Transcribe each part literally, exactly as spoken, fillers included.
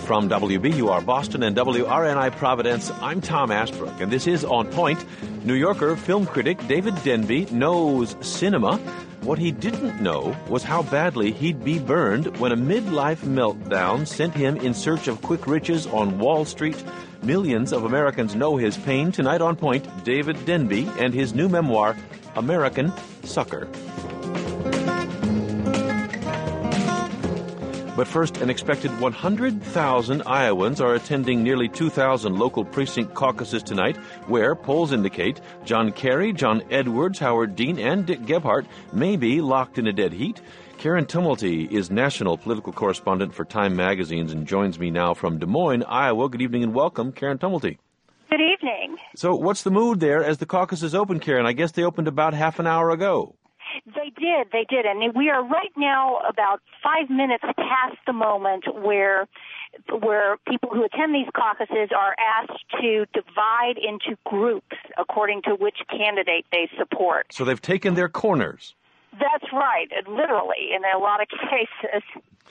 From W B U R Boston and W R N I Providence, I'm Tom Asbrook, and this is On Point. New Yorker film critic David Denby knows cinema. What he didn't know was how badly he'd be burned when a midlife meltdown sent him in search of quick riches on Wall Street. Millions of Americans know his pain. Tonight on Point, David Denby and his new memoir, American Sucker. But first, an expected one hundred thousand Iowans are attending nearly two thousand local precinct caucuses tonight, where polls indicate John Kerry, John Edwards, Howard Dean, and Dick Gephardt may be locked in a dead heat. Karen Tumulty is national political correspondent for Time magazines and joins me now from Des Moines, Iowa. Good evening and welcome, Karen Tumulty. Good evening. So what's the mood there as the caucuses open, Karen? I guess they opened about half an hour ago. They did, they did, and we are right now about five minutes past the moment where where people who attend these caucuses are asked to divide into groups according to which candidate they support. So they've taken their corners. That's right, literally, in a lot of cases.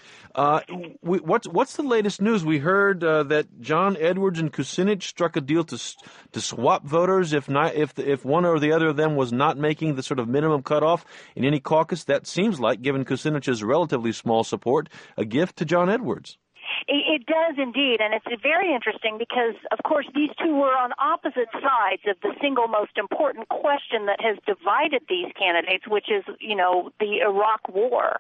Uh, we, what's what's the latest news? We heard uh, that John Edwards and Kucinich struck a deal to to swap voters if not if the, if one or the other of them was not making the sort of minimum cutoff in any caucus. That seems like, given Kucinich's relatively small support, a gift to John Edwards. It does indeed, and it's very interesting because, of course, these two were on opposite sides of the single most important question that has divided these candidates, which is, you know, the Iraq War.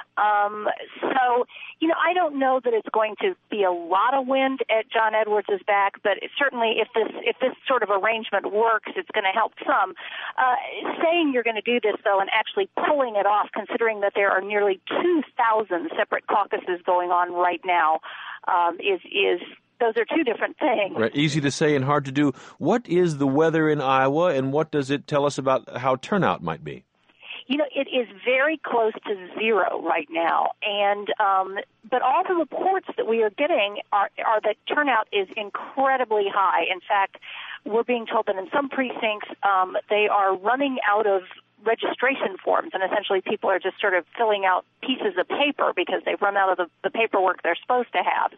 Um, so, you know, I don't know that it's going to be a lot of wind at John Edwards' back, but certainly if this if this sort of arrangement works, it's going to help some. Uh, saying you're going to do this, though, and actually pulling it off, considering that there are nearly two thousand separate caucuses going on right now, um, is is those are two different things. Right. Easy to say and hard to do. What is the weather in Iowa, and what does it tell us about how turnout might be? You know, it is very close to zero right now, and um, but all the reports that we are getting are, are that turnout is incredibly high. In fact, we're being told that in some precincts um, they are running out of registration forms, and essentially people are just sort of filling out pieces of paper because they've run out of the, the paperwork they're supposed to have.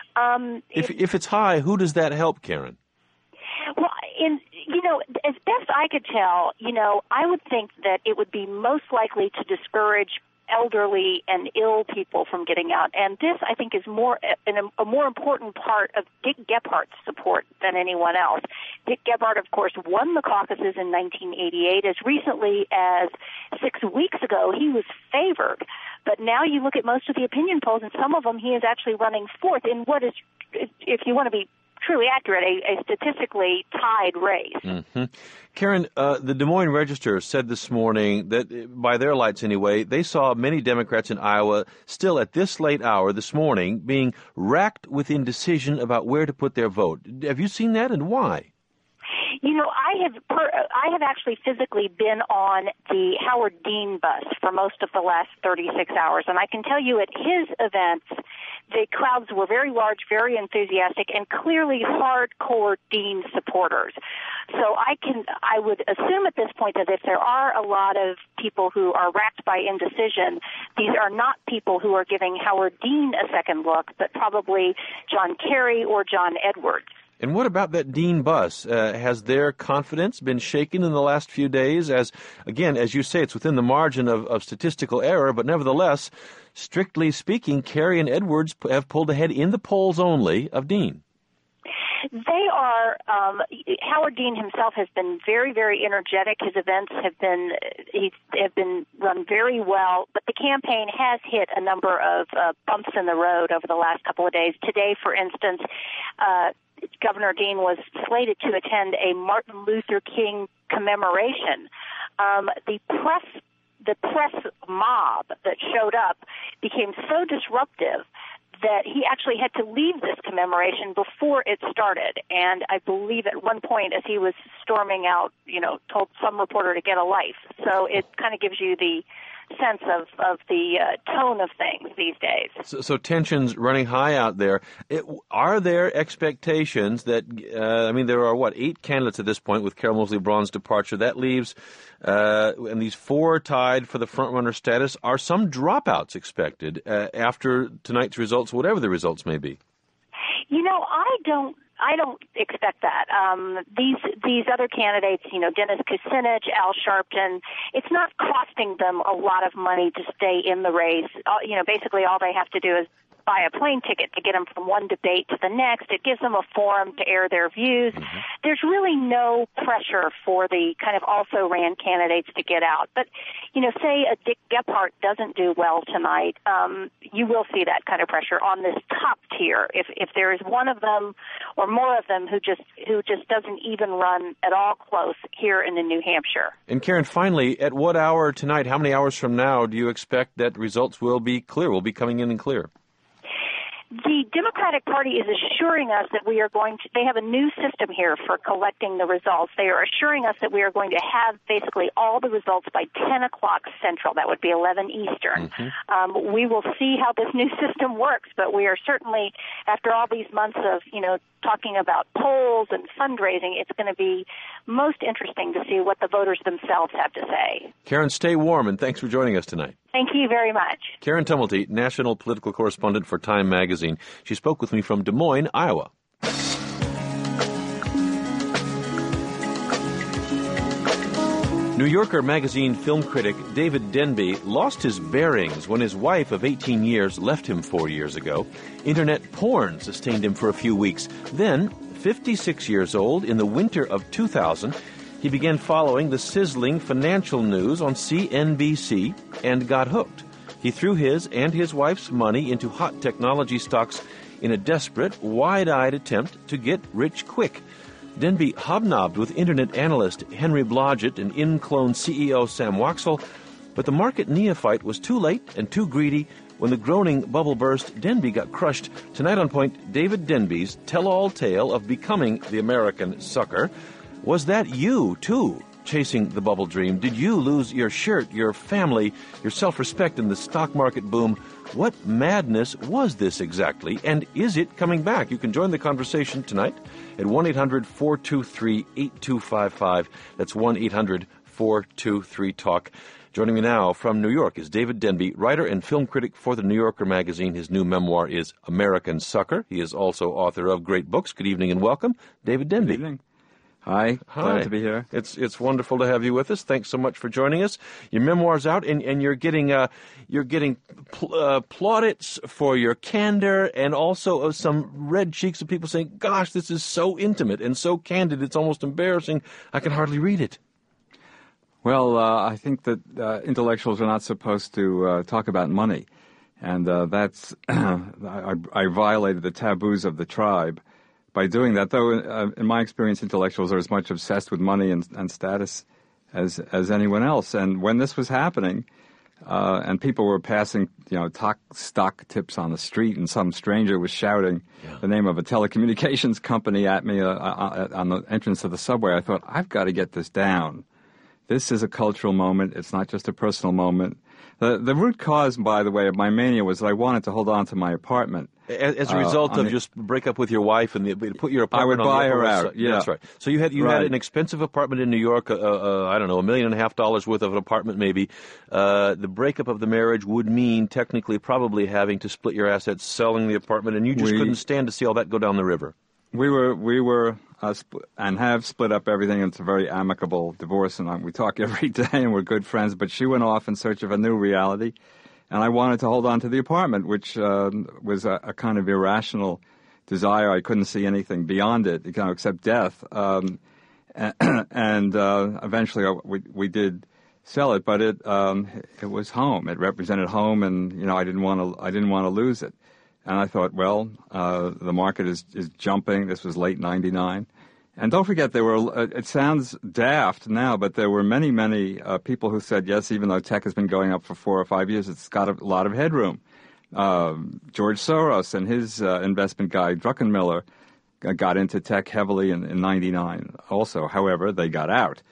Um, if it, if it's high, who does that help, Karen? Well, in you know, as best I could tell, you know, I would think that it would be most likely to discourage elderly and ill people from getting out. And this, I think, is more a, a more important part of Dick Gephardt's support than anyone else. Dick Gephardt, of course, won the caucuses in nineteen eighty-eight. As recently as six weeks ago, he was favored. But now you look at most of the opinion polls, and some of them he is actually running fourth in what is, if you want to be truly accurate, a, a statistically tied race. Mm-hmm. Karen, uh, the Des Moines Register said this morning that, by their lights anyway, they saw many Democrats in Iowa still at this late hour this morning being racked with indecision about where to put their vote. Have you seen that, and why? You know, I have per, I have actually physically been on the Howard Dean bus for most of the last thirty-six hours, and I can tell you at his events, the crowds were very large, very enthusiastic, and clearly hardcore Dean supporters. So I can, I would assume at this point that if there are a lot of people who are racked by indecision, these are not people who are giving Howard Dean a second look, but probably John Kerry or John Edwards. And what about that Dean bus? Uh, has their confidence been shaken in the last few days? As, again, as you say, it's within the margin of, of statistical error, but nevertheless, strictly speaking, Kerry and Edwards have pulled ahead in the polls only of Dean. They are, um, Howard Dean himself has been very, very energetic. His events have been, he's, have been run very well, but the campaign has hit a number of uh, bumps in the road over the last couple of days. Today, for instance, uh, Governor Dean was slated to attend a Martin Luther King commemoration. Um, the press, the press mob that showed up became so disruptive that he actually had to leave this commemoration before it started. And I believe at one point, as he was storming out, you know, told some reporter to get a life. So it kind of gives you the sense of, of the uh, tone of things these days. So, so tensions running high out there. It, are there expectations that, uh, I mean, there are, what, eight candidates at this point with Carol Moseley Braun's departure. That leaves, uh, and these four tied for the front-runner status. Are some dropouts expected uh, after tonight's results, whatever the results may be? You know, I don't. I don't expect that. Um, these these other candidates, you know, Dennis Kucinich, Al Sharpton, it's not costing them a lot of money to stay in the race. Uh, you know, basically all they have to do is buy a plane ticket to get them from one debate to the next. It gives them a forum to air their views. Mm-hmm. There's really no pressure for the kind of also-ran candidates to get out. But, you know, say a Dick Gephardt doesn't do well tonight, um, you will see that kind of pressure on this top tier. If if there is one of them or more of them who just who just doesn't even run at all close here in the New Hampshire. And Karen, finally, at what hour tonight, how many hours from now do you expect that results will be clear, will be coming in and clear? The Democratic Party is assuring us that we are going to, they have a new system here for collecting the results. They are assuring us that we are going to have basically all the results by ten o'clock Central. That would be eleven Eastern. Mm-hmm. Um, we will see how this new system works, but we are certainly, after all these months of, you know, talking about polls and fundraising, it's going to be most interesting to see what the voters themselves have to say. Karen, stay warm, and thanks for joining us tonight. Thank you very much. Karen Tumulty, national political correspondent for Time Magazine. She spoke with me from Des Moines, Iowa. New Yorker magazine film critic David Denby lost his bearings when his wife of eighteen years left him four years ago. Internet porn sustained him for a few weeks. Then, fifty-six years old, in the winter of two thousand, he began following the sizzling financial news on C N B C and got hooked. He threw his and his wife's money into hot technology stocks in a desperate, wide-eyed attempt to get rich quick. Denby hobnobbed with Internet analyst Henry Blodgett and InClone C E O Sam Waxel, but the market neophyte was too late and too greedy. When the groaning bubble burst, Denby got crushed. Tonight on Point, David Denby's tell-all tale of becoming the American sucker. Was that you, too, chasing the bubble dream? Did you lose your shirt, your family, your self-respect in the stock market boom? What madness was this exactly, and is it coming back? You can join the conversation tonight at one eight hundred four two three eight two five five. That's one eight hundred four two three talk. Joining me now from New York is David Denby, writer and film critic for the New Yorker magazine. His new memoir is American Sucker. He is also author of great books. Good evening and welcome, David Denby. Good evening. Hi, Hi. Glad to be here. It's it's wonderful to have you with us. Thanks so much for joining us. Your memoir's out, and, and you're getting uh, you're getting pl- uh, plaudits for your candor, and also uh, some red cheeks of people saying, "Gosh, this is so intimate and so candid. It's almost embarrassing. I can hardly read it." Well, uh, I think that uh, intellectuals are not supposed to uh, talk about money, and uh, that's I, I violated the taboos of the tribe by doing that, though, uh, in my experience, intellectuals are as much obsessed with money and, and status as as anyone else. And when this was happening, uh, and people were passing, you know, talk, stock tips on the street, and some stranger was shouting yeah. the name of a telecommunications company at me uh, uh, on the entrance of the subway, I thought, I've got to get this down. This is a cultural moment. It's not just a personal moment. The, the root cause, by the way, of my mania was that I wanted to hold on to my apartment. As, as a result uh, of the, just break up with your wife and the, put your apartment on I would buy the her out, side. yeah. That's right. So you had you right. had an expensive apartment in New York, uh, uh, I don't know, a million and a half dollars worth of an apartment maybe. Uh, the breakup of the marriage would mean technically probably having to split your assets, selling the apartment, and you just we, couldn't stand to see all that go down the river. We were, we were, uh, spl- and have split up everything. It's a very amicable divorce, and uh, we talk every day, and we're good friends. But she went off in search of a new reality, and I wanted to hold on to the apartment, which uh, was a, a kind of irrational desire. I couldn't see anything beyond it, you know, except death. Um, and and uh, eventually, uh, we we did sell it, but it um, it was home. It represented home, and you know, I didn't want to I didn't want to lose it. And I thought, well, uh, the market is, is jumping. This was late ninety-nine. And don't forget, there were, uh, it sounds daft now, but there were many, many uh, people who said, yes, even though tech has been going up for four or five years, it's got a lot of headroom. Uh, George Soros and his uh, investment guy, Druckenmiller, got into tech heavily in, in ninety-nine also. However, they got out.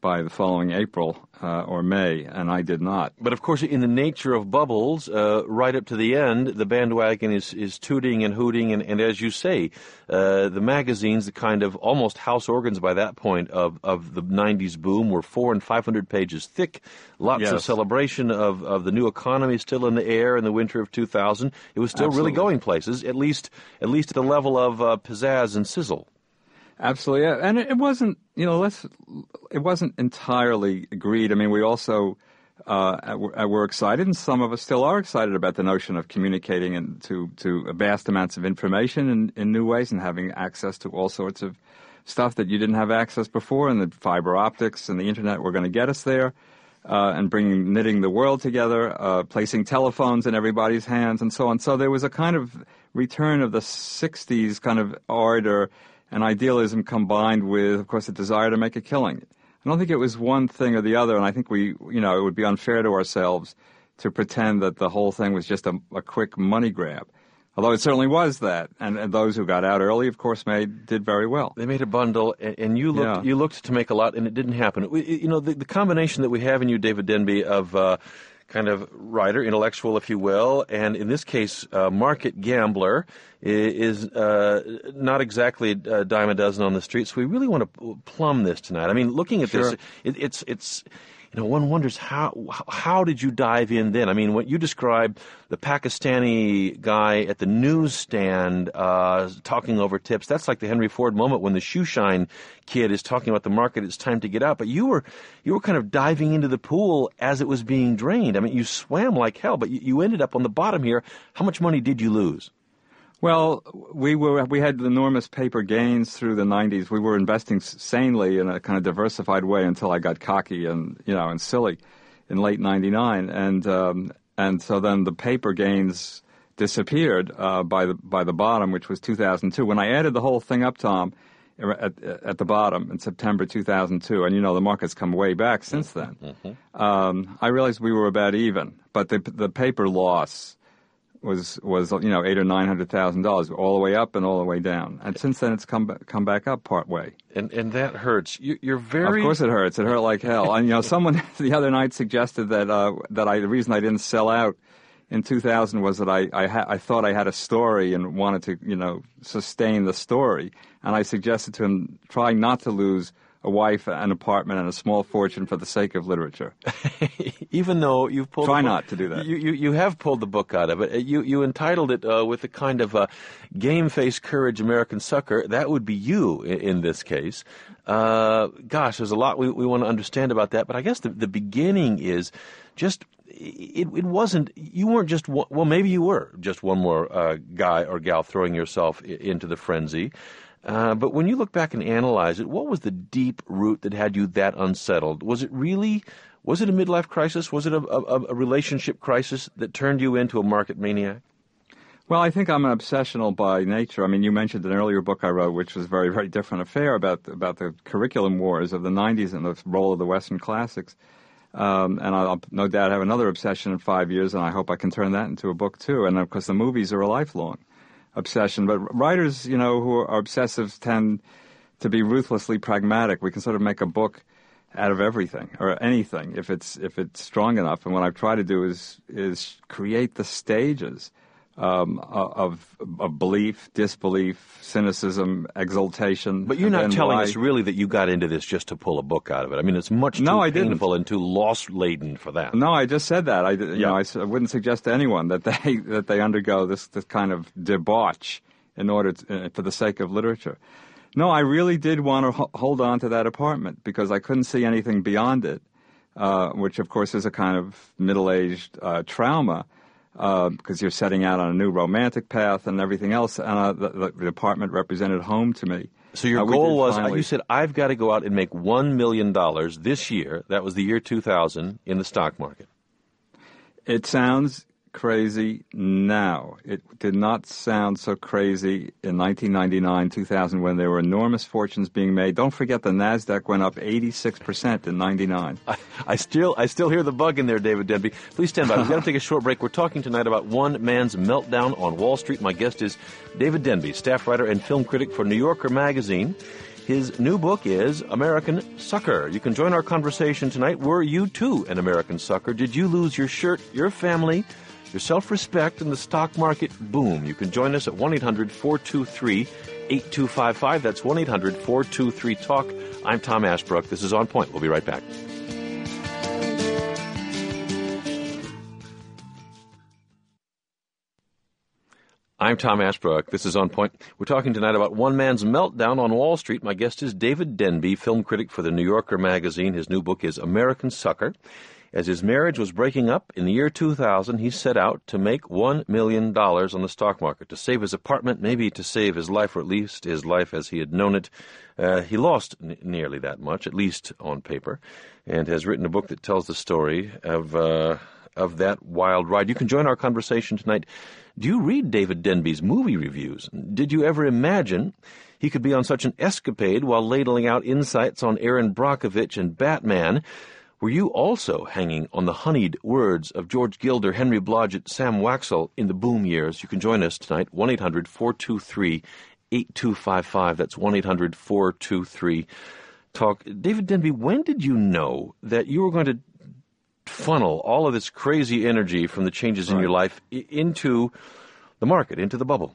by the following April uh, or May, and I did not. But of course, in the nature of bubbles, uh, right up to the end, the bandwagon is, is tooting and hooting, and, and as you say, uh, the magazines, the kind of almost house organs by that point of, of the nineties boom, were four and five hundred pages thick. Lots yes. of celebration of, of the new economy still in the air in the winter of two thousand. It was still Absolutely. really going places, at least at least at the level of uh, pizzazz and sizzle. Absolutely, and it wasn't, you know, let's, it wasn't entirely agreed. I mean, we also uh, were excited, and some of us still are excited about the notion of communicating and to, to vast amounts of information in, in new ways and having access to all sorts of stuff that you didn't have access before, and the fiber optics and the internet were going to get us there, uh, and bringing, knitting the world together, uh, placing telephones in everybody's hands, and so on. So there was a kind of return of the sixties kind of ardor and idealism combined with, of course, a desire to make a killing. I don't think it was one thing or the other, and I think we, you know, it would be unfair to ourselves to pretend that the whole thing was just a, a quick money grab. Although it certainly was that, and, and those who got out early, of course, made did very well. They made a bundle, and, and you looked Yeah. you looked to make a lot, and it didn't happen. We, you know, the, the combination that we have in you, David Denby, of uh, kind of writer, intellectual, if you will, and in this case, uh, market gambler, is uh, not exactly a dime a dozen on the street. So we really want to plumb this tonight. I mean, looking at Sure. this, it, it's it's. You know, one wonders how how did you dive in then? I mean, when you describe the Pakistani guy at the newsstand uh, talking over tips, that's like the Henry Ford moment when the shoe shine kid is talking about the market. It's time to get out. But you were you were kind of diving into the pool as it was being drained. I mean, you swam like hell, but you, you ended up on the bottom here. How much money did you lose? Well, we were we had enormous paper gains through the nineties. We were investing sanely in a kind of diversified way until I got cocky and you know and silly in late ninety-nine, and um, and so then the paper gains disappeared uh, by the by the bottom, which was two thousand two. When I added the whole thing up, Tom, at, at the bottom in September two thousand two, and you know the market's come way back since then. Mm-hmm. Um, I realized we were about even, but the the paper loss was was you know eight or nine hundred thousand dollars, all the way up and all the way down, and since then it's come ba- come back up part way. And and that hurts. You, you're very. Of course it hurts. It hurt like hell. And you know, someone the other night suggested that uh, that I the reason I didn't sell out in two thousand was that I I, ha- I thought I had a story and wanted to you know sustain the story, and I suggested to him try not to lose a wife, an apartment, and a small fortune for the sake of literature. Even though you've pulled Try the book, not to do that. You, you, you have pulled the book out of it. You, you entitled it uh, with a kind of uh, game-face courage American sucker. That would be you in, in this case. Uh, gosh, there's a lot we, we want to understand about that, but I guess the, the beginning is just, it, it wasn't, you weren't just, one, well, maybe you were just one more uh, guy or gal throwing yourself I- into the frenzy. Uh, but when you look back and analyze it, what was the deep root that had you that unsettled? Was it really, was it a midlife crisis? Was it a, a, a relationship crisis that turned you into a market maniac? Well, I think I'm an obsessional by nature. I mean, you mentioned an earlier book I wrote, which was a very, very different affair about about the curriculum wars of the nineties and the role of the Western classics. Um, and I'll no doubt have another obsession in five years, and I hope I can turn that into a book too. And of course, the movies are a lifelong obsession. But writers, you know, who are obsessives tend to be ruthlessly pragmatic. We can sort of make a book out of everything or anything if it's if it's strong enough. And what I've tried to do is is create the stages um, of of belief, disbelief, cynicism, exaltation. But you're not telling why... us really that you got into this just to pull a book out of it. I mean, it's much too no, I painful didn't. and too loss-laden for that. No, I just said that. I, you yeah. know, I, I wouldn't suggest to anyone that they that they undergo this this kind of debauch in order to, uh, for the sake of literature. No, I really did want to ho- hold on to that apartment because I couldn't see anything beyond it, uh, which of course is a kind of middle-aged uh, trauma uh, because you're setting out on a new romantic path and everything else. And uh, the, the apartment represented home to me. So your uh, goal was, finally... you said, I've got to go out and make one million dollars this year. That was the year two thousand in the stock market. It sounds crazy now. It did not sound so crazy in nineteen ninety-nine, two thousand, when there were enormous fortunes being made. Don't forget the NASDAQ went up eighty-six percent in ninety-nine. I, I still I still hear the bug in there, David Denby. Please stand by. We've got to take a short break. We're talking tonight about one man's meltdown on Wall Street. My guest is David Denby, staff writer and film critic for New Yorker magazine. His new book is American Sucker. You can join our conversation tonight. Were you, too, an American sucker? Did you lose your shirt, your family, your self-respect, and the stock market boom? You can join us at one eight hundred four two three eight two five five. That's one eight hundred four two three talk. I'm Tom Ashbrook. This is On Point. We'll be right back. I'm Tom Ashbrook. This is On Point. We're talking tonight about one man's meltdown on Wall Street. My guest is David Denby, film critic for the New Yorker magazine. His new book is American Sucker. As his marriage was breaking up in the year two thousand, he set out to make one million dollars on the stock market, to save his apartment, maybe to save his life, or at least his life as he had known it. Uh, he lost n- nearly that much, at least on paper, and has written a book that tells the story of uh, of that wild ride. You can join our conversation tonight. Do you read David Denby's movie reviews? Did you ever imagine he could be on such an escapade while ladling out insights on Aaron Brockovich and Batman? Were you also hanging on the honeyed words of George Gilder, Henry Blodgett, Sam Waxel in the boom years? You can join us tonight, one eight hundred four two three eight two five five. That's one eight hundred four two three talk. David Denby, when did you know that you were going to funnel all of this crazy energy from the changes in Right. your life I- into the market, into the bubble?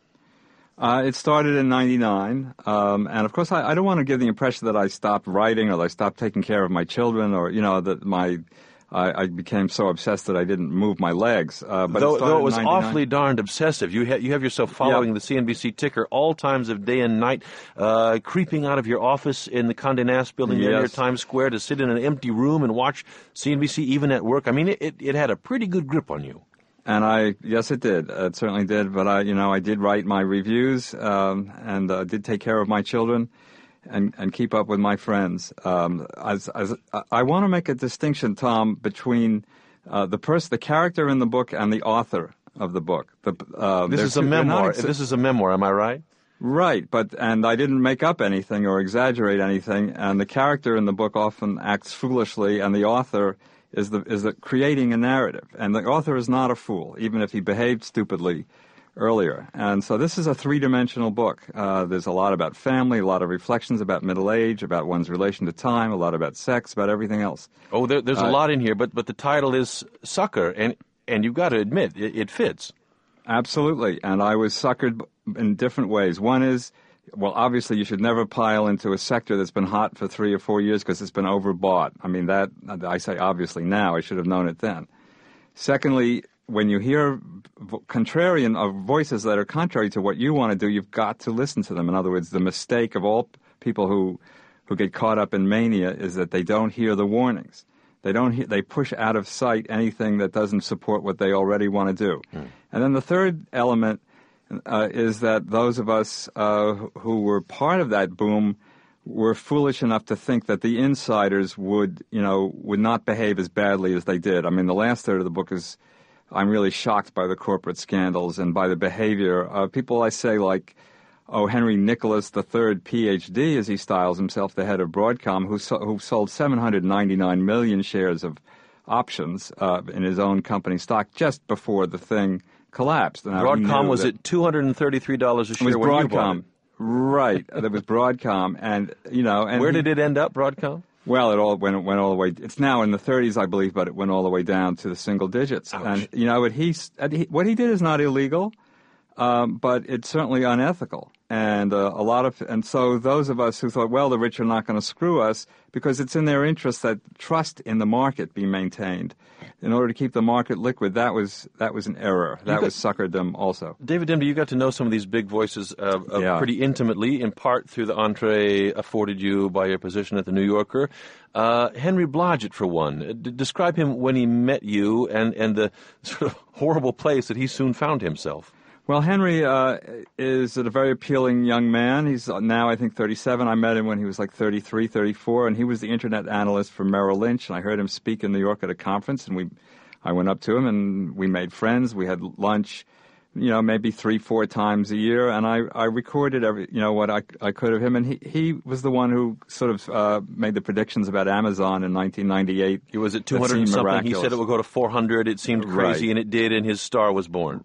Uh, it started in ninety-nine, um, and of course I, I don't want to give the impression that I stopped writing or that I stopped taking care of my children, or, you know, that my I, I became so obsessed that I didn't move my legs. Uh, but though, it started though it was in ninety-nine. awfully darned obsessive. You, ha- you have yourself following Yeah. the C N B C ticker all times of day and night, uh, creeping out of your office in the Condé Nast building near Yes. Times Square to sit in an empty room and watch C N B C even at work. I mean, it, it had a pretty good grip on you. And I, yes, it did. It certainly did. But I, you know, I did write my reviews, um, and uh, did take care of my children, and, and keep up with my friends. Um, as, as I want to make a distinction, Tom, between uh, the person, the character in the book, and the author of the book. The, uh, This they're is a two- they're not memoir. ex- This is a memoir. Am I right? Right, but and I didn't make up anything or exaggerate anything. And the character in the book often acts foolishly, and the author is the is the creating a narrative. And the author is not a fool, even if he behaved stupidly earlier. And so this is a three-dimensional book. Uh, there's a lot about family, a lot of reflections about middle age, about one's relation to time, a lot about sex, about everything else. Oh, there, there's a Uh, lot in here, but but the title is Sucker, and and you've got to admit it, it fits. Absolutely, and I was suckered in different ways. One is, well, obviously you should never pile into a sector that's been hot for three or four years because it's been overbought. I mean, that, I say obviously now, I should have known it then. Secondly, when you hear vo- contrarian of voices that are contrary to what you want to do, you've got to listen to them. In other words, the mistake of all p- people who, who get caught up in mania is that they don't hear the warnings. They don't. He- they push out of sight anything that doesn't support what they already want to do. Mm. And then the third element uh, is that those of us uh, who were part of that boom were foolish enough to think that the insiders would, you know, would not behave as badly as they did. I mean, the last third of the book is, I'm really shocked by the corporate scandals and by the behavior of people. I say like, oh, Henry Nicholas the Third, P H D, as he styles himself, the head of Broadcom, who, so, who sold seven hundred ninety-nine million shares of options uh, in his own company stock just before the thing collapsed. Now, Broadcom was at two hundred thirty-three dollars a share it was when Broadcom. you bought it. Right, that was Broadcom, and you know, and Where he- did it end up, Broadcom? Well, it all went it went all the way. It's now in the thirties, I believe, but it went all the way down to the single digits. Ouch. And you know, what he, and he what he did is not illegal, um, but it's certainly unethical. And uh, a lot of, and so those of us who thought, well, the rich are not going to screw us because it's in their interest that trust in the market be maintained. In order to keep the market liquid, that was that was an error. That got- was suckerdom also. David Denby, you got to know some of these big voices uh, uh, Yeah. pretty intimately, in part through the entree afforded you by your position at the New Yorker. Uh, Henry Blodgett, for one. Uh, D- describe him when he met you and, and the sort of horrible place that he soon found himself. Well, Henry uh, is a very appealing young man. He's now, I think, thirty-seven. I met him when he was like thirty-three, thirty-four, and he was the internet analyst for Merrill Lynch. And I heard him speak in New York at a conference, and we, I went up to him, and we made friends. We had lunch, you know, maybe three, four times a year, and I, I recorded every, you know, what I, I could of him. And he, he was the one who sort of uh, made the predictions about Amazon in nineteen ninety-eight. It was at two that hundred and seemed something. He miraculous. said it would go to four hundred. It seemed crazy, Right. and it did, and his star was born.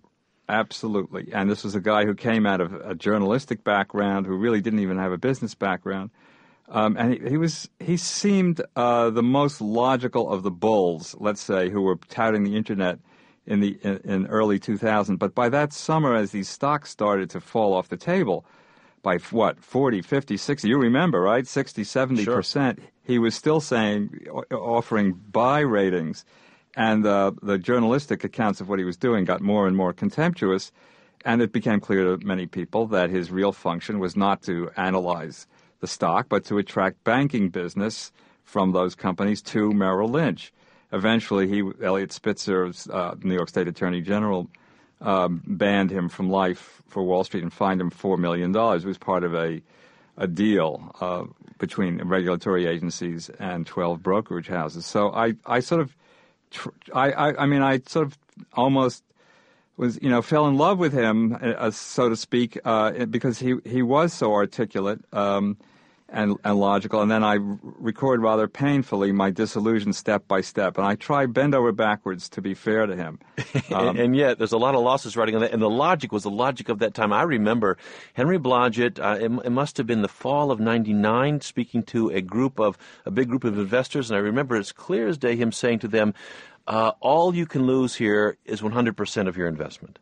Absolutely. And this was a guy who came out of a journalistic background, who really didn't even have a business background. Um, and he, he was he seemed uh, the most logical of the bulls, let's say, who were touting the internet in the in, in early two thousand. But by that summer, as these stocks started to fall off the table, by what, forty, fifty, sixty, you remember, right? sixty, seventy percent, sure. He was still saying, offering buy ratings. And uh, the journalistic accounts of what he was doing got more and more contemptuous. And it became clear to many people that his real function was not to analyze the stock, but to attract banking business from those companies to Merrill Lynch. Eventually, he, Eliot Spitzer, uh, New York State Attorney General, um, banned him from life for Wall Street and fined him four million dollars. It was part of a, a deal uh, between regulatory agencies and twelve brokerage houses. So I, I sort of, tr- I, I, I mean, I sort of almost was, you know, fell in love with him, uh, so to speak, uh, because he, he was so articulate um, and, and logical. And then I record rather painfully my disillusion step by step. And I try bend over backwards to be fair to him. Um, and yet there's a lot of losses writing on that. And the logic was the logic of that time. I remember Henry Blodgett, uh, it, it must have been the fall of ninety-nine, speaking to a group of, a big group of investors. And I remember as clear as day him saying to them, Uh, all you can lose here is one hundred percent of your investment.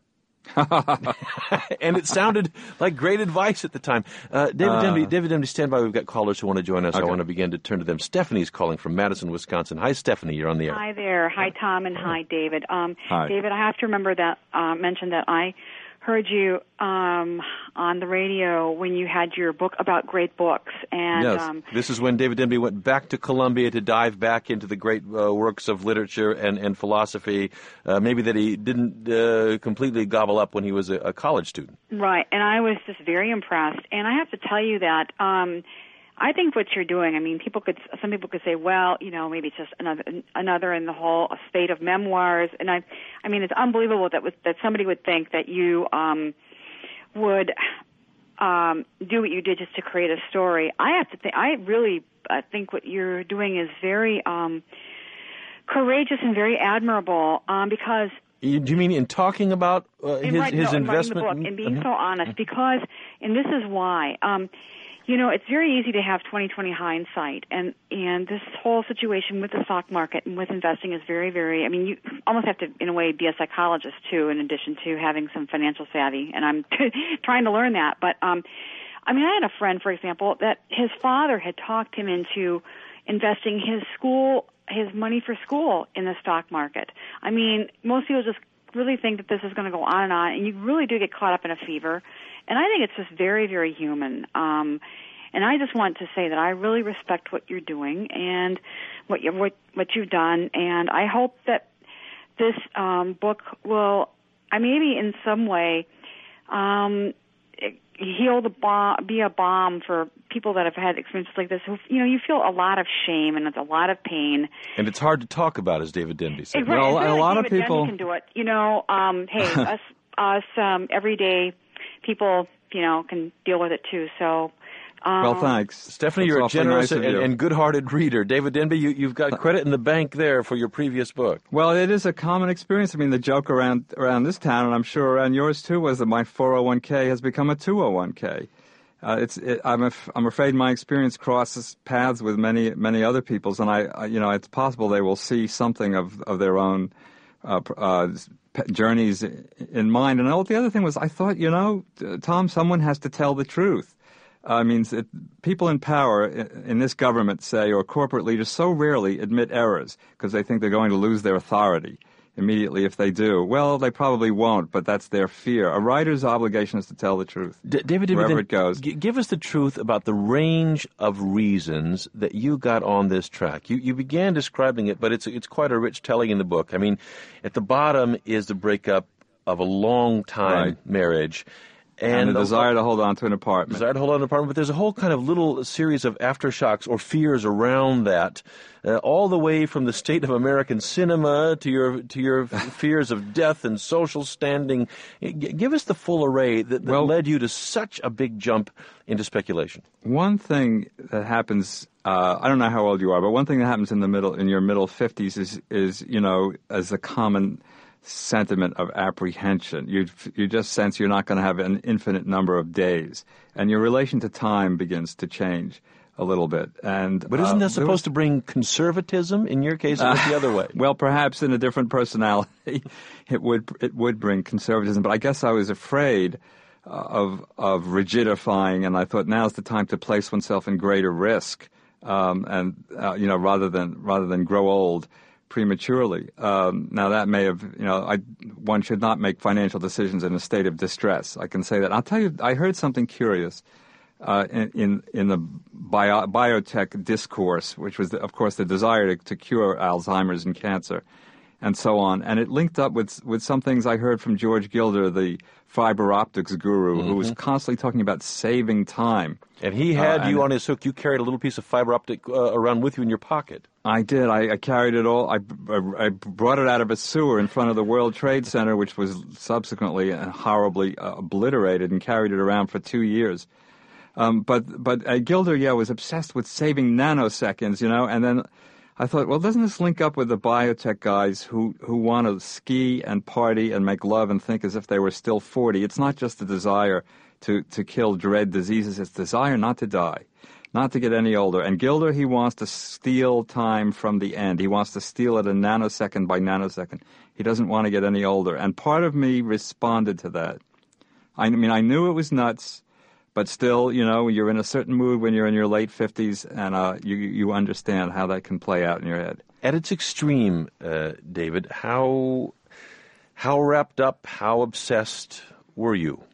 And it sounded like great advice at the time. Uh, David uh, Denby, David Denby, stand by. We've got callers who want to join us. Okay. I want to begin to turn to them. Stephanie's calling from Madison, Wisconsin. Hi, Stephanie. You're on the air. Hi there. Hi, Tom, and hi, David. Um, hi. David, I have to remember that, uh, mention that I heard you um, on the radio when you had your book about great books. And yes, um, this is when David Denby went back to Columbia to dive back into the great uh, works of literature and, and philosophy, uh, maybe that he didn't uh, completely gobble up when he was a, a college student. Right, and I was just very impressed. And I have to tell you that um, I think what you're doing, I mean, people could, some people could say, well, you know, maybe it's just another another in the whole spate of memoirs. And I, I mean, it's unbelievable that was, that somebody would think that you um, would um, do what you did just to create a story. I have to think, I really uh, think what you're doing is very um, courageous and very admirable um, because. You, do you mean in talking about uh, his, writing, his no, investment? In writing the book and being uh-huh. so honest because, and this is why. Um, You know, it's very easy to have twenty twenty hindsight, and, and this whole situation with the stock market and with investing is very, very, I mean, you almost have to, in a way, be a psychologist, too, in addition to having some financial savvy, and I'm trying to learn that. But, um, I mean, I had a friend, for example, that his father had talked him into investing his school, his money for school in the stock market. I mean, most people just really think that this is going to go on and on, and you really do get caught up in a fever. And I think it's just very, very human. Um, and I just want to say that I really respect what you're doing and what, you, what, what you've done. And I hope that this um, book will, I maybe in some way, um, heal the bomb, be a balm for people that have had experiences like this. Who, you know, you feel a lot of shame and it's a lot of pain. And it's hard to talk about, as David Denby said. It, right. Well, a like lot David of people Denby can do it. You know, um, hey, us, us um, everyday people, you know, can deal with it too. So, um, well, thanks, Stephanie. That's you're a generous nice and, and good-hearted reader. David Denby, you, you've got credit in the bank there for your previous book. Well, it is a common experience. I mean, the joke around around this town, and I'm sure around yours too, was that my four oh one k has become a two oh one k. Uh, it's it, I'm af- I'm afraid my experience crosses paths with many many other people's, and I, I you know it's possible they will see something of of their own Uh, uh, journeys in mind. And the other thing was, I thought, you know, Tom, someone has to tell the truth. Uh, I mean, it, people in power in this government, say, or corporate leaders, so rarely admit errors because they think they're going to lose their authority immediately if they do. Well, they probably won't, but that's their fear. A writer's obligation is to tell the truth, D- David, wherever David, it goes. G- give us the truth about the range of reasons that you got on this track. You you began describing it, but it's it's quite a rich telling in the book. I mean, at the bottom is the breakup of a long-time right. marriage. And, and the desire to hold on to an apartment. Desire to hold on to an apartment, but there's a whole kind of little series of aftershocks or fears around that, uh, all the way from the state of American cinema to your to your fears of death and social standing. G- give us the full array that, that well, led you to such a big jump into speculation. One thing that happens, uh, I don't know how old you are, but one thing that happens in the middle, in your middle fifties is, is you know, as a common sentiment of apprehension. You you just sense you're not going to have an infinite number of days, and your relation to time begins to change a little bit. And But isn't uh, that supposed was, to bring conservatism? In your case, it was uh, the other way. Well, perhaps in a different personality, it would it would bring conservatism. But I guess I was afraid uh, of of rigidifying, and I thought now's the time to place oneself in greater risk, um, and uh, you know, rather than rather than grow old prematurely. Um, now that may have, you know, I, one should not make financial decisions in a state of distress. I can say that. I'll tell you, I heard something curious. Uh, in, in in the bio, biotech discourse, which was, the, of course, the desire to, to cure Alzheimer's and cancer, and so on. And it linked up with with some things I heard from George Gilder, the fiber optics guru, mm-hmm. who was constantly talking about saving time. And he had uh, you and, on his hook. You carried a little piece of fiber optic uh, around with you in your pocket. I did. I, I carried it all. I, I, I brought it out of a sewer in front of the World Trade Center, which was subsequently horribly uh, obliterated, and carried it around for two years. Um, but but uh, Gilder, yeah, was obsessed with saving nanoseconds, you know. And then I thought, well, doesn't this link up with the biotech guys who, who want to ski and party and make love and think as if they were still forty? It's not just the desire to, to kill dread diseases. It's desire not to die, not to get any older. And Gilder, he wants to steal time from the end. He wants to steal it a nanosecond by nanosecond. He doesn't want to get any older. And part of me responded to that. I mean, I knew it was nuts. But still, you know, you're in a certain mood when you're in your late fifties, and uh, you you understand how that can play out in your head. At its extreme, uh, David, how how wrapped up, how obsessed were you?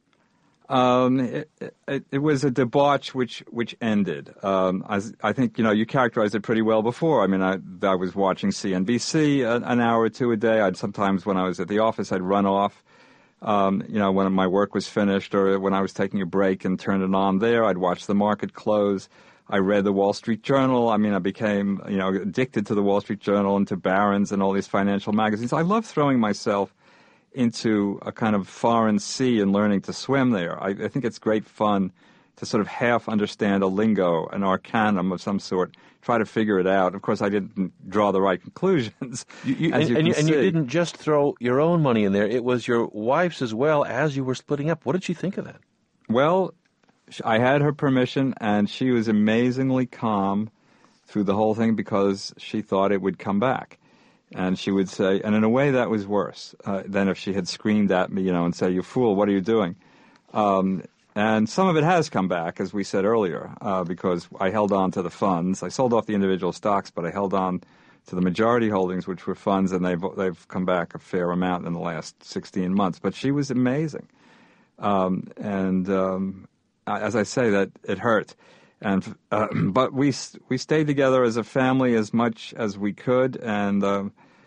Um, it, it, it was a debauch which which ended. Um, I, I think, you know, you characterized it pretty well before. I mean, I I was watching C N B C an, an hour or two a day. I'd sometimes, when I was at the office, I'd run off. Um, you know, when my work was finished or when I was taking a break and turned it on there, I'd watch the market close. I read the Wall Street Journal. I mean, I became, you know, addicted to the Wall Street Journal and to Barron's and all these financial magazines. I love throwing myself into a kind of foreign sea and learning to swim there. I, I think it's great fun to sort of half understand a lingo, an arcanum of some sort, try to figure it out. Of course, I didn't draw the right conclusions, you, you, as and, you and, can you, and see. you didn't just throw your own money in there. It was your wife's as well as you were splitting up. What did she think of that? Well, I had her permission, and she was amazingly calm through the whole thing because she thought it would come back. And she would say, and in a way that was worse uh, than if she had screamed at me, you know, and said, "You fool, what are you doing?" Um, And some of it has come back, as we said earlier, uh, because I held on to the funds. I sold off the individual stocks, but I held on to the majority holdings, which were funds, and they've they've come back a fair amount in the last sixteen months. But she was amazing, um, and um, as I say, that it hurt. And uh, but we we stayed together as a family as much as we could, and uh,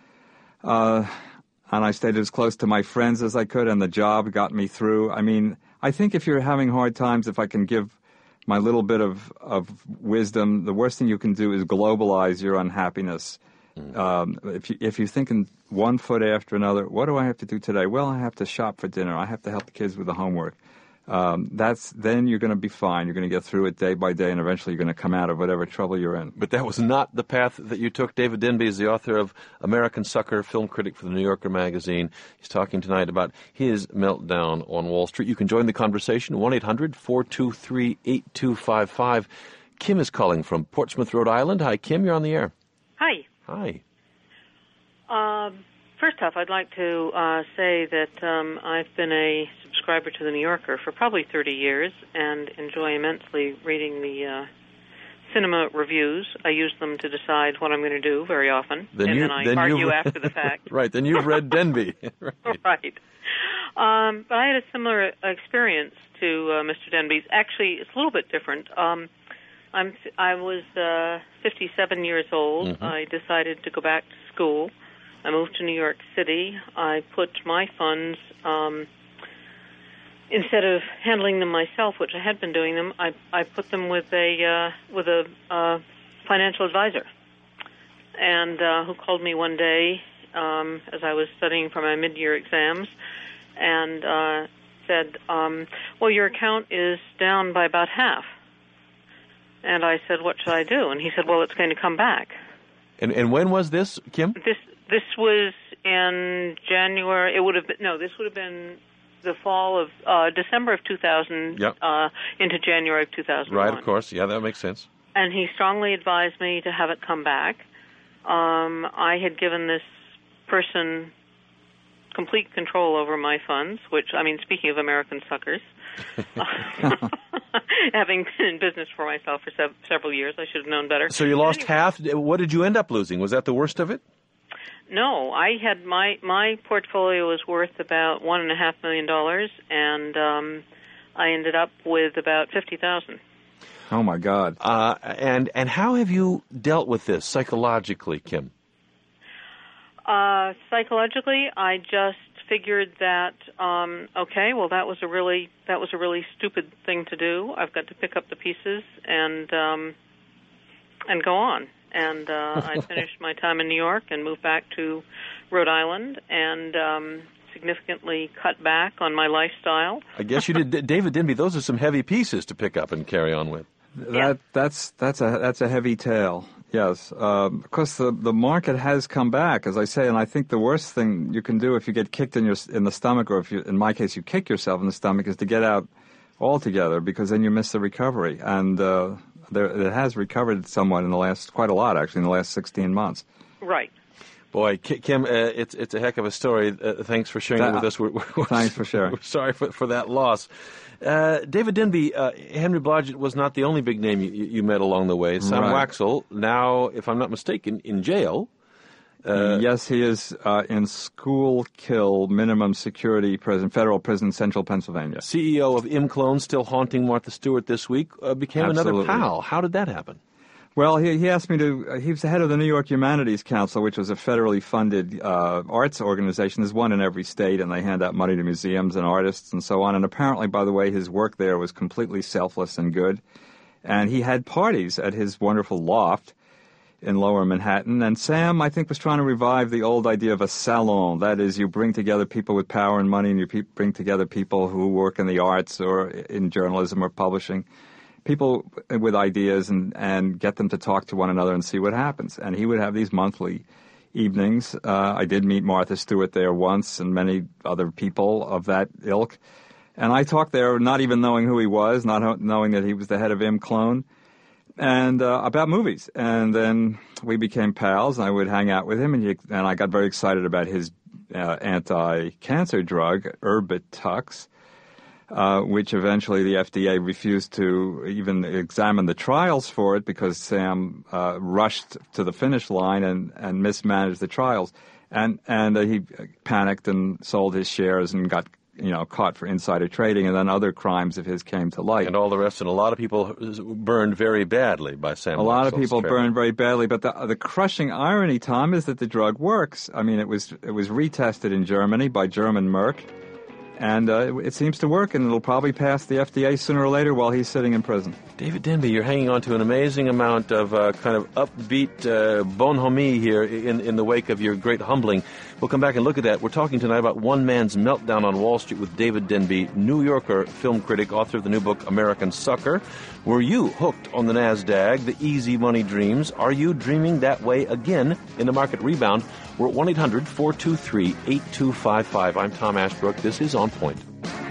uh, and I stayed as close to my friends as I could, and the job got me through. I mean, I think if you're having hard times, if I can give my little bit of, of wisdom, the worst thing you can do is globalize your unhappiness. Mm. Um, if, you, if you're thinking one foot after another, what do I have to do today? Well, I have to shop for dinner. I have to help the kids with the homework. Um, that's then you're going to be fine. You're going to get through it day by day, and eventually you're going to come out of whatever trouble you're in. But that was not the path that you took. David Denby is the author of American Sucker, film critic for the New Yorker magazine. He's talking tonight about his meltdown on Wall Street. You can join the conversation, one eight hundred four two three eight two five five. Kim is calling from Portsmouth, Rhode Island. Hi, Kim, you're on the air. Hi. Hi. Um, first off, I'd like to uh, say that um, I've been a subscriber to the New Yorker for probably thirty years and enjoy immensely reading the uh, cinema reviews. I use them to decide what I'm going to do very often, then and you, then I then argue after the fact. Right, then you've read Denby. Right. Right. Um, but I had a similar experience to uh, Mister Denby's. Actually, it's a little bit different. Um, I'm, I was uh, fifty-seven years old. Mm-hmm. I decided to go back to school. I moved to New York City. I put my funds, um, instead of handling them myself, which I had been doing them, I, I put them with a uh, with a uh, financial advisor, and uh, who called me one day um, as I was studying for my mid-year exams, and uh, said, um, "Well, your account is down by about half." And I said, "What should I do?" And he said, "Well, it's going to come back." And and when was this, Kim? This this was in January. It would have been, no, this would have been the fall of, uh, December of two thousand Yep. uh, into January of two thousand one. Right, of course. Yeah, that makes sense. And he strongly advised me to have it come back. Um, I had given this person complete control over my funds, which, I mean, speaking of American suckers, having been in business for myself for sev- several years, I should have known better. So you lost anyway, half. What did you end up losing? Was that the worst of it? No, I had my my portfolio was worth about one and a half million dollars, and um, I ended up with about fifty thousand. Oh my God! Uh, and and how have you dealt with this psychologically, Kim? Uh, psychologically, I just figured that um, okay, well, that was a really that was a really stupid thing to do. I've got to pick up the pieces and um, and go on. And uh, I finished my time in New York and moved back to Rhode Island and um, significantly cut back on my lifestyle. I guess you did, David Denby. Those are some heavy pieces to pick up and carry on with. That Yeah. that's that's a that's a heavy tale. Yes, um, because the the market has come back, as I say, and I think the worst thing you can do if you get kicked in your in the stomach, or if you, in my case, you kick yourself in the stomach, is to get out altogether, because then you miss the recovery. And uh, there, it has recovered somewhat in the last, quite a lot actually, in the last sixteen months. Right. Boy, Ki- Kim, uh, it's it's a heck of a story. Uh, thanks for sharing That- it with us. We're, we're, Thanks for sharing. We're sorry for, for that loss. Uh, David Denby, uh, Henry Blodgett was not the only big name you, you met along the way. Sam Right. Waxel, now, if I'm not mistaken, in jail. Uh, yes, he is uh, in Schuylkill minimum security prison, federal prison, central Pennsylvania. C E O of ImClone, still haunting Martha Stewart this week, uh, became Absolutely. another pal. How did that happen? Well, he, he asked me to, uh, he was the head of the New York Humanities Council, which was a federally funded uh, arts organization. There's one in every state, and they hand out money to museums and artists and so on. And apparently, by the way, his work there was completely selfless and good. And he had parties at his wonderful loft in Lower Manhattan. And Sam, I think, was trying to revive the old idea of a salon. That is, you bring together people with power and money, and you pe- bring together people who work in the arts or in journalism or publishing. People with ideas, and, and get them to talk to one another and see what happens. And he would have these monthly evenings. Uh, I did meet Martha Stewart there once, and many other people of that ilk. And I talked there not even knowing who he was, not ho- knowing that he was the head of ImClone, and uh, about movies. And then we became pals, and I would hang out with him, and, he, and I got very excited about his uh, anti-cancer drug, Erbitux, Uh, which eventually the F D A refused to even examine the trials for it because Sam uh, rushed to the finish line and, and mismanaged the trials. And and uh, he panicked and sold his shares and got, you know, caught for insider trading, and then other crimes of his came to light. And all the rest, and a lot of people burned very badly by Sam A lot of Waxel's people trade. burned very badly, but the the crushing irony, Tom, is that the drug works. I mean, it was it was retested in Germany by German Merck. And uh, it seems to work, and it'll probably pass the F D A sooner or later while he's sitting in prison. David Denby, you're hanging on to an amazing amount of uh, kind of upbeat uh, bonhomie here in, in the wake of your great humbling. We'll come back and look at that. We're talking tonight about one man's meltdown on Wall Street with David Denby, New Yorker film critic, author of the new book American Sucker. Were you hooked on the NASDAQ, the easy money dreams? Are you dreaming that way again in the market rebound? We're at one eight hundred four two three eight two five five. I'm Tom Ashbrook. This is On Point.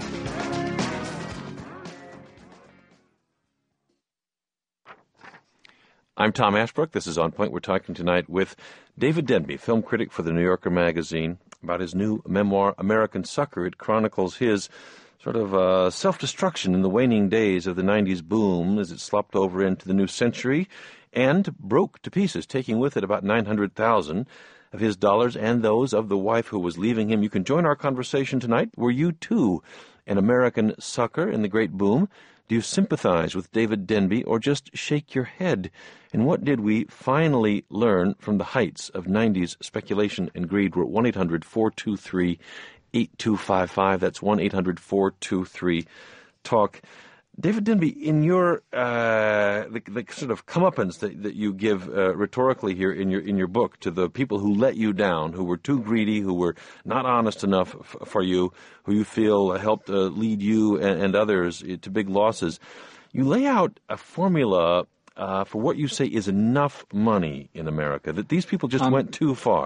I'm Tom Ashbrook. This is On Point. We're talking tonight with David Denby, film critic for the New Yorker magazine, about his new memoir, American Sucker. It chronicles his sort of uh, self-destruction in the waning days of the nineties boom as it slopped over into the new century and broke to pieces, taking with it about nine hundred thousand of his dollars and those of the wife who was leaving him. You can join our conversation tonight. Were you, too, an American sucker in the great boom? Do you sympathize with David Denby or just shake your head? And what did we finally learn from the heights of nineties speculation and greed? We're at one eight hundred four two three eight two five five. That's one eight hundred four two three talk. David Denby, in your uh, the, the sort of comeuppance that, that you give uh, rhetorically here in your in your book to the people who let you down, who were too greedy, who were not honest enough f- for you, who you feel helped uh, lead you and, and others to big losses, you lay out a formula uh, for what you say is enough money in America, that these people just Um, went too far.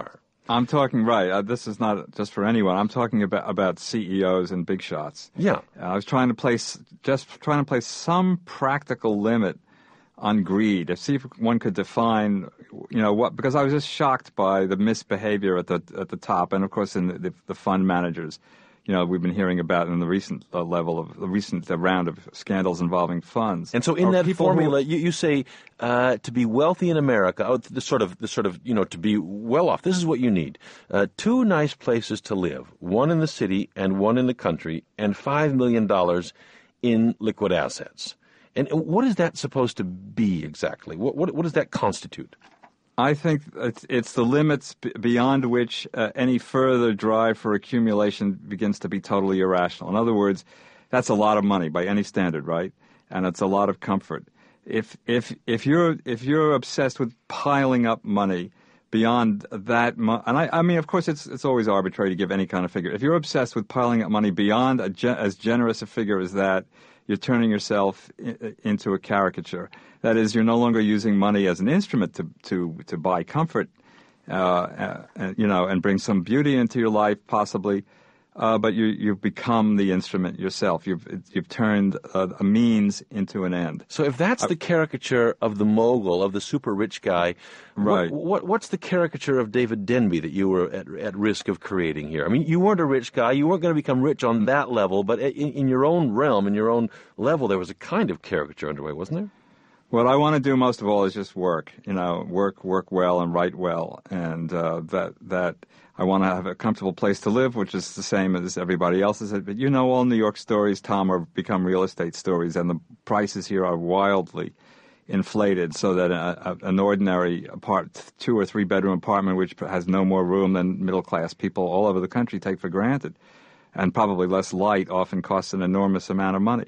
I'm talking, right, uh, this is not just for anyone. I'm talking about, about C E Os and big shots. Yeah. Uh, I was trying to place, just trying to place some practical limit on greed, to see if one could define, you know, what, because I was just shocked by the misbehavior at the at the top, and of course in the, the, the fund managers, you know, we've been hearing about in the recent uh, level of the recent uh, round of scandals involving funds. And so, in Or that people formula, who, you, you say uh, to be wealthy in America, oh, the sort of the sort of you know to be well off. This is what you need: uh, two nice places to live, one in the city and one in the country, and five million dollars in liquid assets. And what is that supposed to be exactly? What what, what does that constitute? I think it's, it's the limits b- beyond which uh, any further drive for accumulation begins to be totally irrational. In other words, that's a lot of money by any standard, right? And it's a lot of comfort. If if if you're if you're obsessed with piling up money beyond that, mo- and I, I mean, of course, it's it's always arbitrary to give any kind of figure. If you're obsessed with piling up money beyond a ge- as generous a figure as that, you're turning yourself I- into a caricature. That is, you're no longer using money as an instrument to to, to buy comfort, uh, uh, you know, and bring some beauty into your life, possibly. Uh, but you you've become the instrument yourself. You've you've turned a, a means into an end. So if that's uh, the caricature of the mogul, of the super rich guy, right? What, what what's the caricature of David Denby that you were at at risk of creating here? I mean, you weren't a rich guy. You weren't going to become rich on that level, but in, in your own realm, in your own level, there was a kind of caricature underway, wasn't there? What I want to do most of all is just work. You know, work, work well, and write well, and uh, that that. I want to have a comfortable place to live, which is the same as everybody else's. But you know, all New York stories, Tom, are become real estate stories, and the prices here are wildly inflated, so that a, a, an ordinary apart, two or three bedroom apartment, which has no more room than middle class people all over the country take for granted, and probably less light, often costs an enormous amount of money.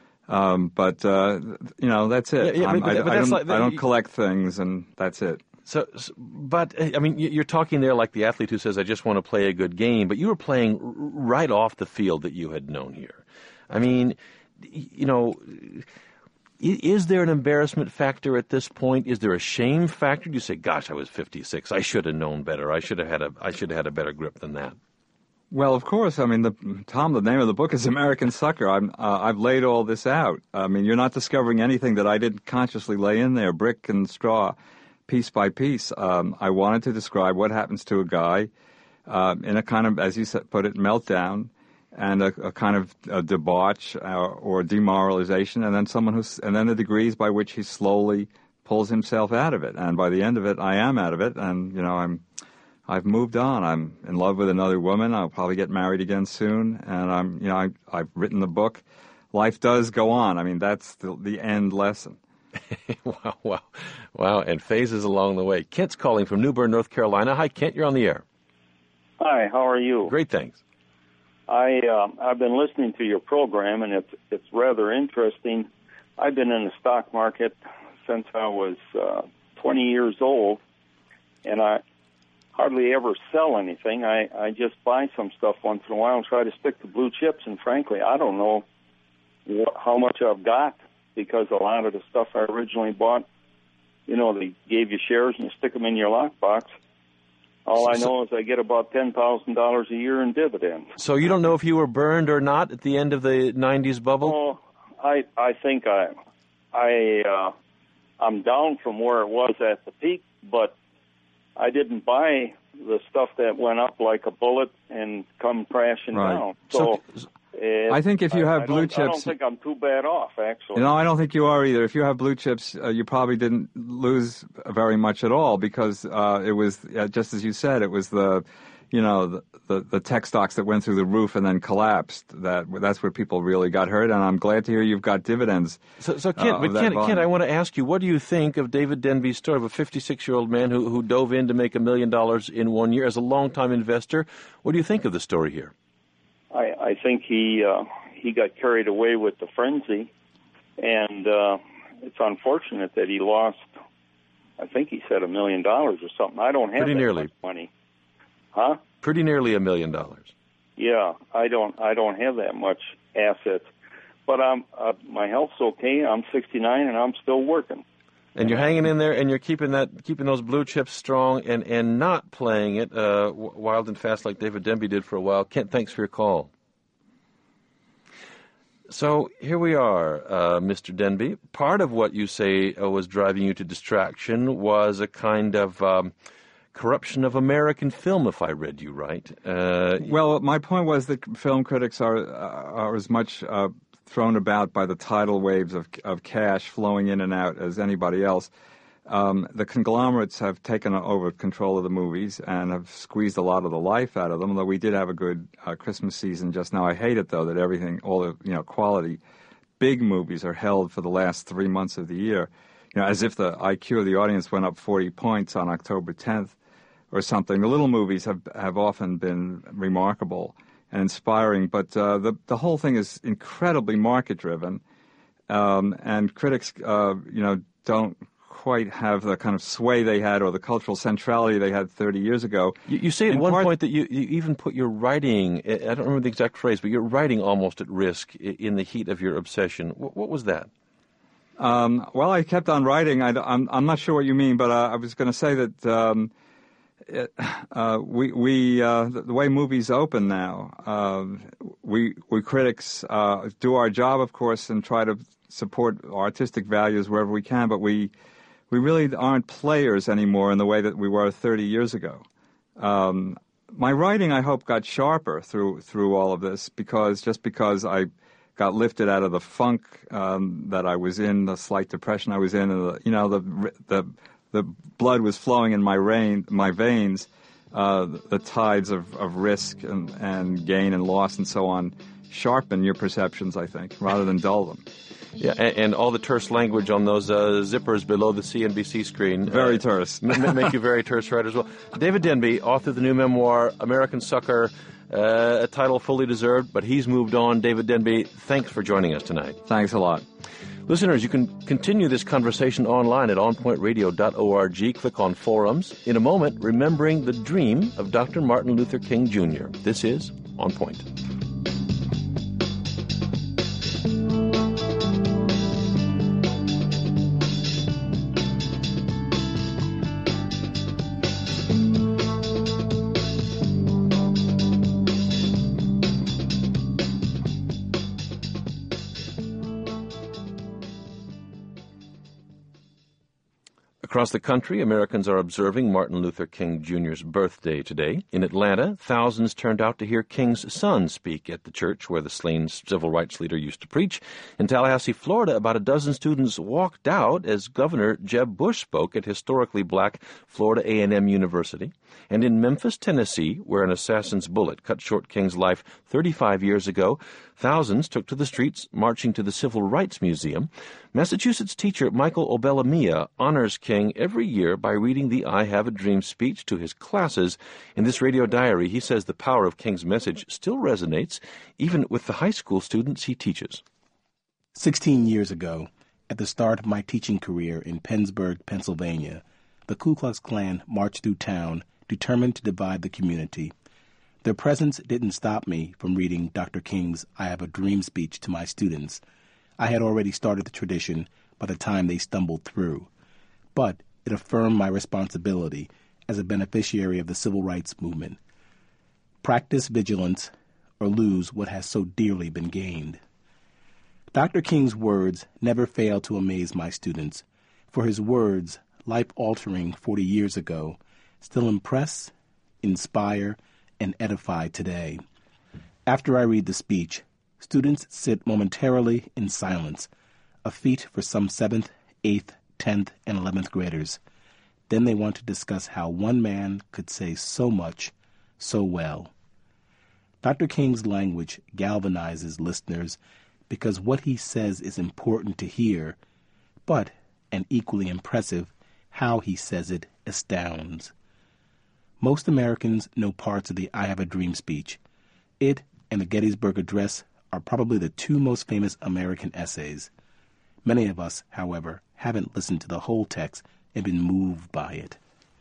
Um, but uh, you know, that's it. Yeah, yeah, but, I, but I, that's don't, like, I don't collect things, and that's it. So, but, I mean, you're talking there like the athlete who says, I just want to play a good game, but you were playing right off the field that you had known here. I mean, you know, is there an embarrassment factor at this point? Is there a shame factor? Do you say, gosh, I was fifty-six. I should have known better. I should have had a, I should have had a better grip than that. Well, of course. I mean, the, Tom, the name of the book is American Sucker. I'm, uh, I've laid all this out. I mean, you're not discovering anything that I didn't consciously lay in there, brick and straw. Piece by piece, um, I wanted to describe what happens to a guy uh, in a kind of, as you said, put it, meltdown, and a, a kind of a debauch uh, or demoralization, and then someone who's, and then the degrees by which he slowly pulls himself out of it. And by the end of it, I am out of it, and you know, I'm, I've moved on. I'm in love with another woman. I'll probably get married again soon, and I'm, you know, I, I've written the book. Life does go on. I mean, that's the, the end lesson. wow, wow, wow, and phases along the way. Kent's calling from New Bern, North Carolina. Hi, Kent, you're on the air. Hi, how are you? Great, thanks. I, uh, I've been listening to your program, and it's, it's rather interesting. I've been in the stock market since I was uh, twenty years old, and I hardly ever sell anything. I, I just buy some stuff once in a while and try to stick to blue chips, and frankly, I don't know what, how much I've got, because a lot of the stuff I originally bought, you know, they gave you shares and you stick them in your lockbox. All I know is I get about ten thousand dollars a year in dividends. So you don't know if you were burned or not at the end of the nineties bubble? Oh, I I think I I uh, I'm down from where it was at the peak, but I didn't buy the stuff that went up like a bullet and come crashing right. down. So. so I think if you have I, I blue chips... chips... I don't think I'm too bad off, actually. No, I don't think you are either. If you have blue chips, uh, you probably didn't lose very much at all, because uh, it was, uh, just as you said, it was the, you know, the, the, the tech stocks that went through the roof and then collapsed. That That's where people really got hurt, and I'm glad to hear you've got dividends. So, so Kent, uh, but Kent, Kent, I want to ask you, what do you think of David Denby's story of a fifty-six-year-old man who, who dove in to make a million dollars in one year as a longtime investor? What do you think of the story here? I, I think he... Uh... He got carried away with the frenzy, and uh, it's unfortunate that he lost, I think he said a million dollars or something. I don't have Pretty that nearly. much money. Huh? Pretty nearly a million dollars. Yeah, I don't I don't have that much assets. But I'm, uh, my health's okay. I'm sixty-nine, and I'm still working. And you're hanging in there, and you're keeping that, keeping those blue chips strong, and, and not playing it uh, w- wild and fast like David Denby did for a while. Kent, thanks for your call. So here we are, uh, Mister Denby. Part of what you say uh, was driving you to distraction was a kind of um, corruption of American film, if I read you right. Uh, well, my point was that film critics are uh, are as much uh, thrown about by the tidal waves of of cash flowing in and out as anybody else. Um, the conglomerates have taken over control of the movies and have squeezed a lot of the life out of them, although we did have a good uh, Christmas season just now. I hate it, though, that everything, all the, you know, quality, big movies are held for the last three months of the year, you know, as if the I Q of the audience went up forty points on October tenth or something. The little movies have, have often been remarkable and inspiring, but uh, the, the whole thing is incredibly market-driven, um, and critics, uh, you know, don't quite have the kind of sway they had or the cultural centrality they had thirty years ago. You, you say at In one part, point that you, you even put your writing, I don't remember the exact phrase, but your writing almost at risk in the heat of your obsession. What, what was that? Um, well, I kept on writing. I, I'm, I'm not sure what you mean, but uh, I was going to say that um, it, uh, we, we uh, the, the way movies open now, uh, we, we critics uh, do our job, of course, and try to support artistic values wherever we can, but we we really aren't players anymore in the way that we were thirty years ago. Um, my writing, I hope, got sharper through through all of this, because just because I got lifted out of the funk um, that I was in, the slight depression I was in, and the, you know, the the the blood was flowing in my rain, my veins, uh, the, the tides of, of risk and, and gain and loss and so on sharpen your perceptions, I think, rather than dull them. Yeah, and, and all the terse language on those uh, zippers below the C N B C screen. Very uh, terse. m- make you very terse writer as well. David Denby, author of the new memoir, American Sucker, uh, a title fully deserved, but he's moved on. David Denby, thanks for joining us tonight. Thanks a lot. Listeners, you can continue this conversation online at on point radio dot org. Click on Forums. In a moment, remembering the dream of Doctor Martin Luther King Junior This is On Point. Across the country, Americans are observing Martin Luther King Junior's birthday today. In Atlanta, thousands turned out to hear King's son speak at the church where the slain civil rights leader used to preach. In Tallahassee, Florida, about a dozen students walked out as Governor Jeb Bush spoke at historically black Florida A and M University. And in Memphis, Tennessee, where an assassin's bullet cut short King's life thirty-five years ago, thousands took to the streets marching to the Civil Rights Museum. Massachusetts teacher Michael Obelamia honors King every year by reading the I Have a Dream speech to his classes. In this radio diary, he says the power of King's message still resonates, even with the high school students he teaches. Sixteen years ago, at the start of my teaching career in Pennsburg, Pennsylvania, the Ku Klux Klan marched through town, determined to divide the community. Their presence didn't stop me from reading Doctor King's I Have a Dream speech to my students. I had already started the tradition by the time they stumbled through. But it affirmed my responsibility as a beneficiary of the civil rights movement. Practice vigilance or lose what has so dearly been gained. Doctor King's words never fail to amaze my students, for his words, life-altering forty years ago, still impress, inspire, and edify today. After I read the speech, students sit momentarily in silence, a feat for some seventh, eighth, tenth, and eleventh graders. Then they want to discuss how one man could say so much, so well. Doctor King's language galvanizes listeners because what he says is important to hear, but, and equally impressive, how he says it astounds. Most Americans know parts of the I Have a Dream speech. It and the Gettysburg Address are probably the two most famous American essays. Many of us, however, haven't listened to the whole text and been moved by it.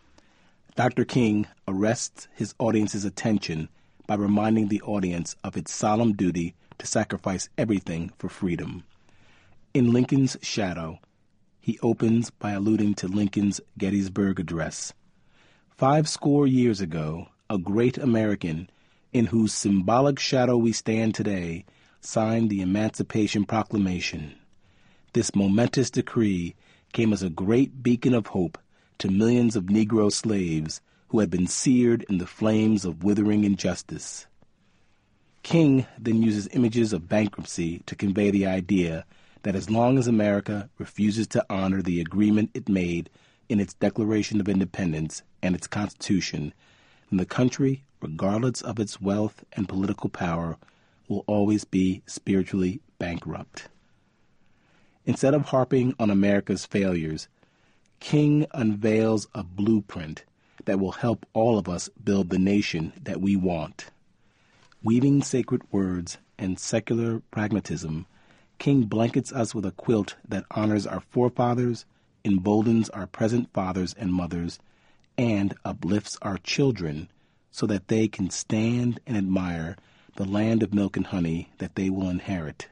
Doctor King arrests his audience's attention by reminding the audience of its solemn duty to sacrifice everything for freedom. In Lincoln's shadow, He opens by alluding to Lincoln's Gettysburg Address. Five score years ago, a great American, in whose symbolic shadow we stand today, signed the Emancipation Proclamation. This momentous decree came as a great beacon of hope to millions of Negro slaves who had been seared in the flames of withering injustice. King then uses images of bankruptcy to convey the idea that as long as America refuses to honor the agreement it made in its Declaration of Independence and its Constitution, then the country, regardless of its wealth and political power, will always be spiritually bankrupt. Instead of harping on America's failures, King unveils a blueprint that will help all of us build the nation that we want. Weaving sacred words and secular pragmatism, King blankets us with a quilt that honors our forefathers, emboldens our present fathers and mothers, and uplifts our children so that they can stand and admire the land of milk and honey that they will inherit.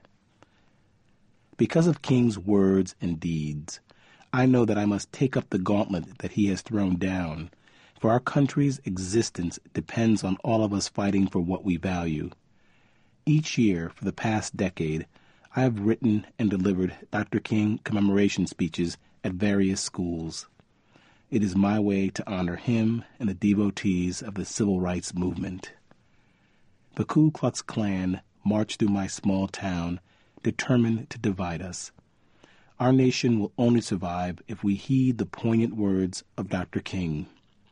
Because of King's words and deeds, I know that I must take up the gauntlet that he has thrown down, for our country's existence depends on all of us fighting for what we value. Each year for the past decade, I have written and delivered Doctor King commemoration speeches at various schools. It is my way to honor him and the devotees of the civil rights movement. The Ku Klux Klan marched through my small town, determined to divide us. Our nation will only survive if we heed the poignant words of Doctor King.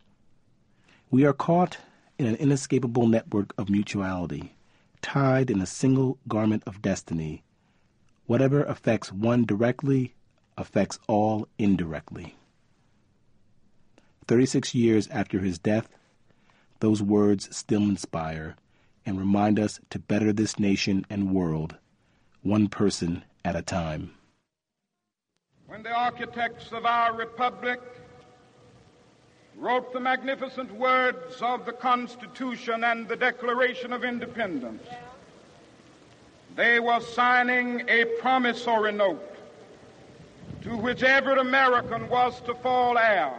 We are caught in an inescapable network of mutuality, tied in a single garment of destiny. Whatever affects one directly affects all indirectly. Thirty-six years after his death, those words still inspire and remind us to better this nation and world, one person at a time. When the architects of our republic wrote the magnificent words of the Constitution and the Declaration of Independence, they were signing a promissory note to which every American was to fall heir.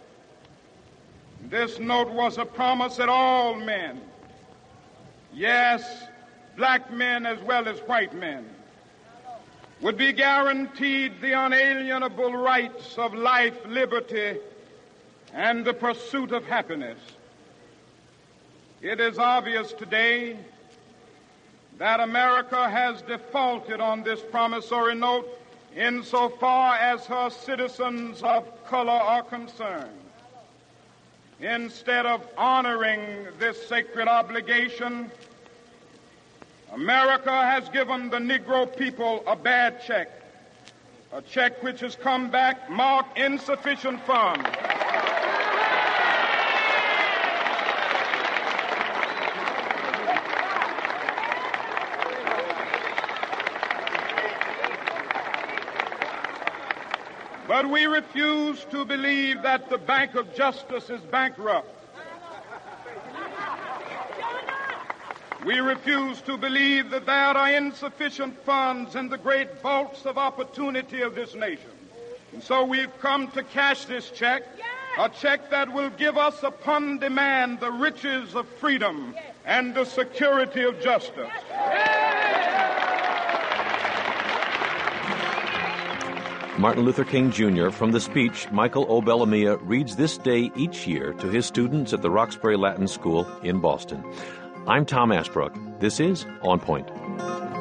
This note was a promise that all men, yes, black men as well as white men, would be guaranteed the unalienable rights of life, liberty, and the pursuit of happiness. It is obvious today that America has defaulted on this promissory note insofar as her citizens of color are concerned. Instead of honoring this sacred obligation, America has given the Negro people a bad check, a check which has come back marked insufficient funds. But we refuse to believe that the Bank of Justice is bankrupt. We refuse to believe that there are insufficient funds in the great vaults of opportunity of this nation. And so we've come to cash this check, a check that will give us upon demand the riches of freedom and the security of justice. Martin Luther King Junior From the speech, Michael O. Bellamia reads this day each year to his students at the Roxbury Latin School in Boston. I'm Tom Ashbrook. This is On Point.